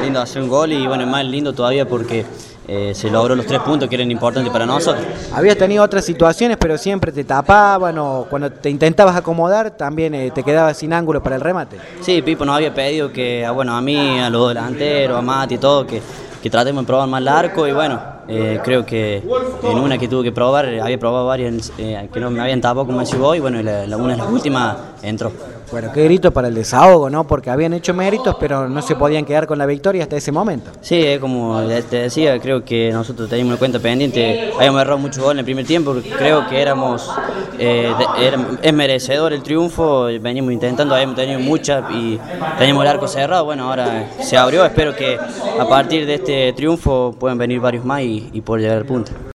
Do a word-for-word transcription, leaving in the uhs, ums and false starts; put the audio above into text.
lindo hacer un gol y bueno, más lindo todavía porque eh, se logró los tres puntos que eran importantes para nosotros. Habías tenido otras situaciones, pero siempre te tapaban o cuando te intentabas acomodar también eh, te quedabas sin ángulo para el remate. Sí, Pipo nos había pedido que, ah, bueno, a mí, a los delanteros, a Mati y todo, que, que tratemos de probar más el arco y bueno, eh, creo que en una que tuve que probar, había probado varias eh, que no me habían tapado como decís vos y bueno, la, la, una de las últimas entró. Bueno, qué grito para el desahogo, ¿no? Porque habían hecho méritos, pero no se podían quedar con la victoria hasta ese momento. Sí, eh, como te decía, creo que nosotros teníamos una cuenta pendiente, habíamos errado muchos goles en el primer tiempo, creo que éramos, eh, de, era, es merecedor el triunfo, venimos intentando, habíamos tenido muchas y teníamos el arco cerrado, bueno, ahora se abrió, espero que a partir de este triunfo puedan venir varios más y, y poder llegar al punto.